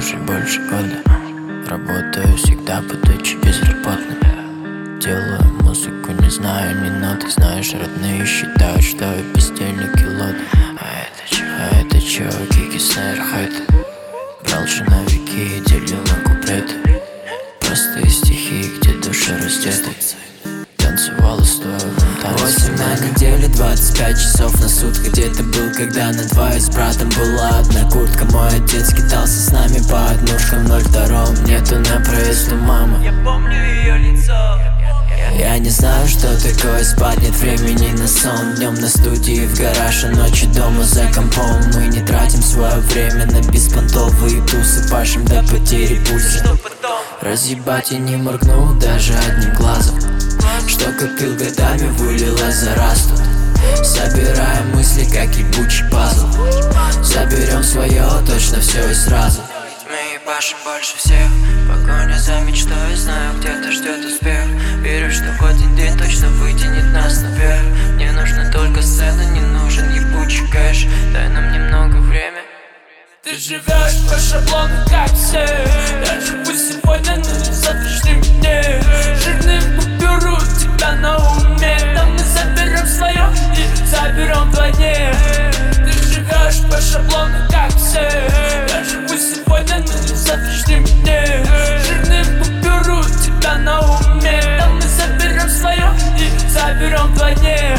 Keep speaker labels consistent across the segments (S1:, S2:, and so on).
S1: уже больше года. Работаю всегда, будучи безработным. Делаю музыку, не знаю ни ноты. Знаешь, родные считают, что я бездельник и лоды. А это чё, гиги снайрхайт. Брал черновики и делил на куплеты. Простые стихи, где душа раздета. Танцевала стоя в танце. 8 на неделе, 25 часов на сутки. Где ты был, когда на двоих с братом была одна куртка? Мой отец кидался с нами по однушкам 02. Нету на проезд у мамы.
S2: Я помню ее лицо.
S1: Я не знаю, что такое спать, нет времени на сон. Днем на студии, в гараж, а ночью дома за компом. Мы не тратим свое время на беспонтовые тусы. Пашем до потери пульса. Разъебать и не моргнул даже одним глазом. Что копил годами, вылилось за раз тут. Собираем мысли, как ебучий пазл. Заберем свое, точно все и сразу.
S2: Мы пашем больше всех. Погоня за мечтой, знаю, где-то ждет успех. Верю, что в один день точно вытянет нас наверх. Мне нужна только сцена, не нужен ебучий кэш. Дай нам немного времени.
S3: Ты живешь по шаблону, как все. Я живу сегодня, но не завтрашним дне. Жирные купюры у тебя на уме. Там мы заберем свое и заберем вдвойне. Ты живешь по шаблону, как все. Я живу сегодня, но не завтрашним дне. Жирные купюры у тебя на уме. Там мы заберем свое и заберем вдвойне.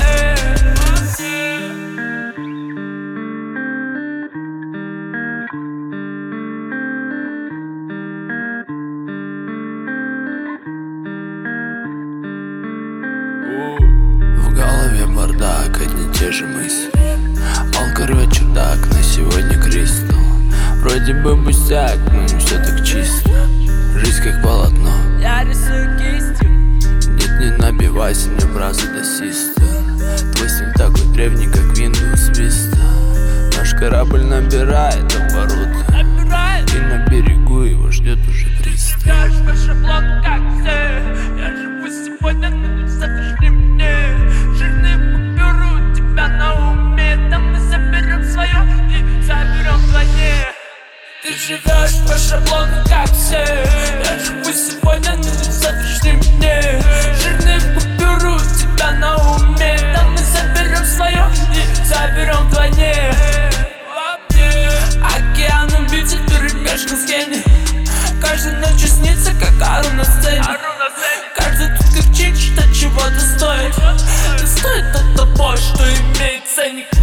S4: В голове бардак, одни те же мысли. Алка рвет чердак, на сегодня кристалл. Вроде бы пустяк, но не все так чисто. Жизнь как полотно,
S3: Я рисую кистью.
S4: нет, не набивайся, мне бразы досиста. Твой стиль такой древний, как Windows Vista. Наш корабль набирает обороты, и на берегу его ждет уже пристань.
S3: Живешь по шаблону, как все. Я живу сегодня, но не завтрашним дне. Жирные купюры у тебя на уме. Там мы заберем свое и заберем вдвойне. Ты живешь по шаблону, как все. Я живу сегодня, но не завтрашним дне. Жирные купюры у тебя на уме. Там мы заберем свое и заберем вдвойне. Океан убийцы, перебежка в схеме. Каждой ночью снится, как Ару на сцене. Каждый тут как чик, что чего-то стоит. И стоит это тобой, что имеет ценник.